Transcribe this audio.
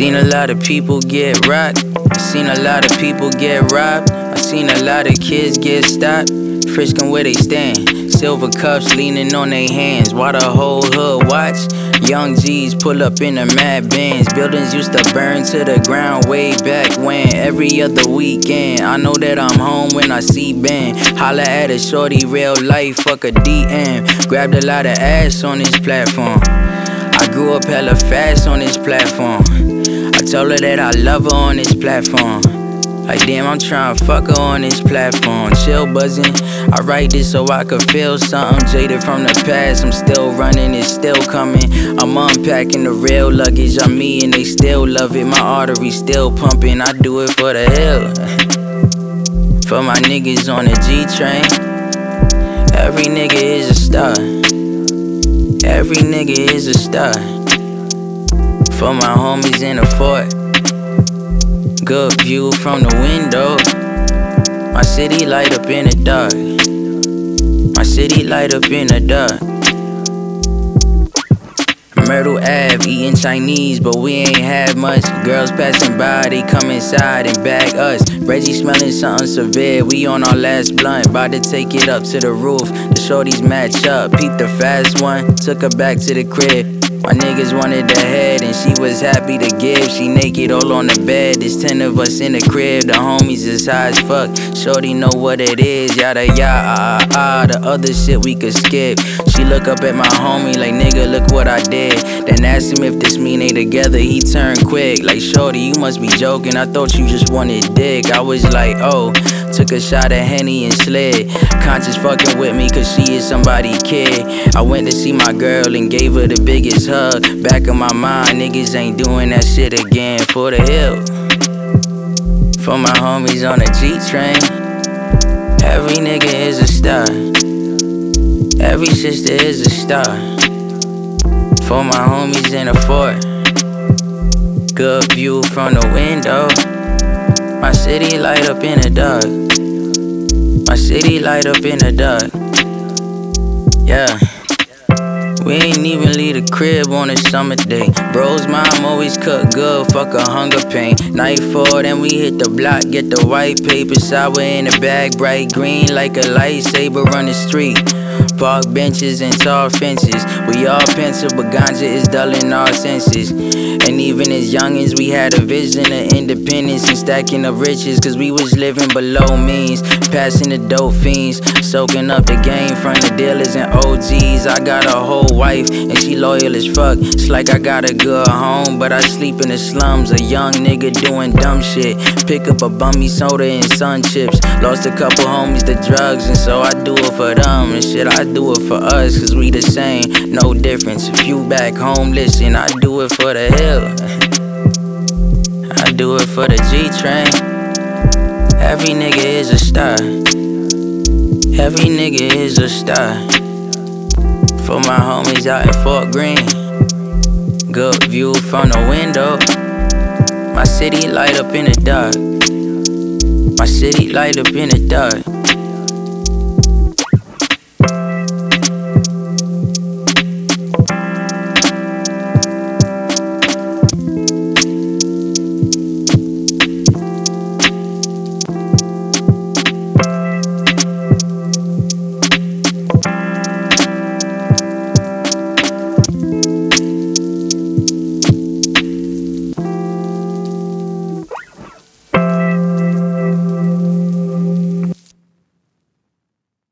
Seen a lot of people get rocked. I seen a lot of people get robbed. I seen a lot of kids get stopped, frisking where they stand. Silver cups leaning on their hands while the whole hood watch. Young G's pull up in the mad bands. Buildings used to burn to the ground way back when. Every other weekend, I know that I'm home when I see Ben. Holla at a shorty, real life, fuck a DM. Grabbed a lot of ass on this platform. I grew up hella fast on this platform. I told her that I love her on this platform. Like damn, I'm tryna fuck her on this platform. Chill buzzing, I write this so I could feel something. Jaded from the past, I'm still running, it's still coming. I'm unpacking the real luggage, I'm me and they still love it. My arteries still pumping, I do it for the hill. For my niggas on the G train. Every nigga is a star. Every nigga is a star. For my homies in the fort. Good view from the window. My city light up in the dark. My city light up in the dark. Myrtle Ave, eating Chinese, but we ain't had much. Girls passing by, they come inside and bag us. Reggie smelling something severe, we on our last blunt. About to take it up to the roof, the shorties match up. Peep the fast one, took her back to the crib. My niggas wanted the head and she was happy to give. She naked all on the bed, there's 10 of us in the crib. The homies is high as fuck, shorty know what it is. Yada yada, the other shit we could skip. She look up at my homie like nigga look what I did. Then asked him if this mean they together, he turned quick. Like shorty you must be joking, I thought you just wanted dick. I was like oh, took a shot at Henny and slid. Conscious fucking with me cause she is somebody's kid. I went to see my girl and gave her the biggest hug. Back of my mind, niggas ain't doing that shit again. For the hill. For my homies on the G train. Every nigga is a star. Every sister is a star. For my homies in the fort. Good view from the window. My city light up in the dark. My city light up in the dark. Yeah. We ain't even leave the crib on a summer day. Bro's mom always cook good, fuck a hunger pain. Nightfall, then we hit the block, get the white paper sour in the bag, bright green like a lightsaber run the street. Park benches and tall fences. We all pencil, but ganja is dulling our senses. And even as youngins, we had a vision of independence and stacking up riches. Cause we was living below means, passing the dope fiends, soaking up the game from the dealers and OGs. I got a whole wife and she loyal as fuck. It's like I got a good home, but I sleep in the slums. A young nigga doing dumb shit. Pick up a bummy soda and sun chips. Lost a couple homies to drugs, and so I do it for them. And shit, I do it for us, cause we the same, no difference. If you back home, listen, I do it for the hill. I do it for the G train. Every nigga is a star. Every nigga is a star. For my homies out in Fort Greene. Good view from the window. My city light up in the dark. My city light up in the dark.